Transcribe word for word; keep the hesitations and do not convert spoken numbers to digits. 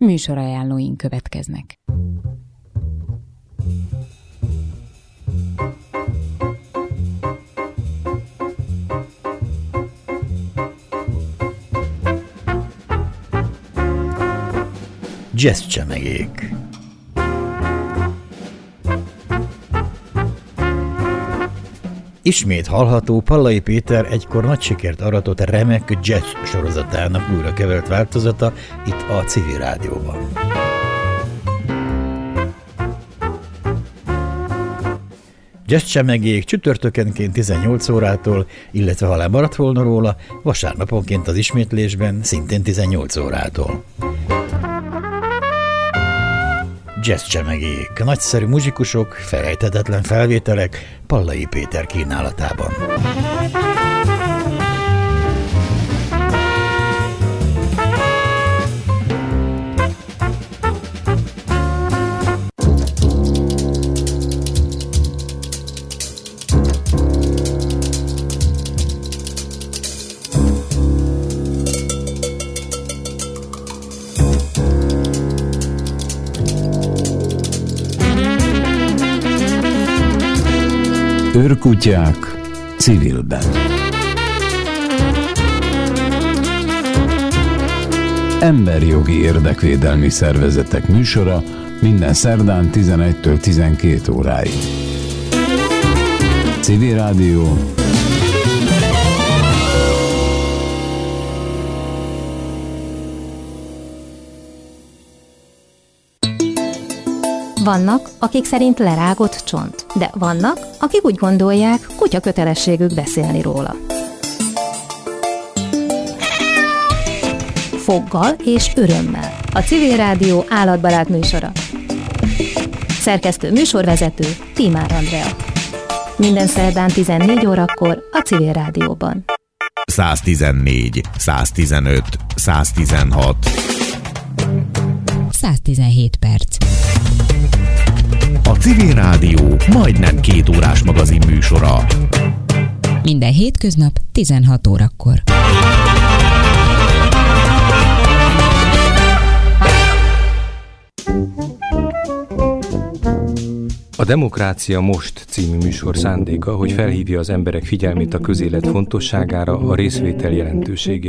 Műsorajánlóink következnek. Jazzcsemegék. Ismét hallható Pallai Péter egykor nagy sikert aratott remek jazz sorozatának újra kevert változata itt a Civil Rádióban. Jazzcsemegék csütörtökenként tizennyolc órától, illetve ha lemaradt volna róla, vasárnaponként az ismétlésben szintén tizennyolc órától. Jazzcsemegék, nagyszerű muzsikusok, felejthetetlen felvételek Pallai Péter kínálatában. Őrkutyák civilben. Emberjogi érdekvédelmi szervezetek műsora minden szerdán tizenegytől tizenkét óráig. Civil Rádió. Vannak, akik szerint lerágott csont, de vannak, akik úgy gondolják, kutya kötelességük beszélni róla. Foggal és örömmel. A Civil Rádió állatbarát műsora. Szerkesztő műsorvezető Tímár Andrea. Minden szerdán tizennégy órakor a Civil Rádióban. száztizennégy, száztizenöt, száztizenhat. száztizenhét perc. A Civil Rádió majdnem két órás magazin műsora. Minden hétköznap tizenhat órakor. A Demokrácia Most című műsor szándéka, hogy felhívja az emberek figyelmét a közélet fontosságára, a részvétel jelentőségére.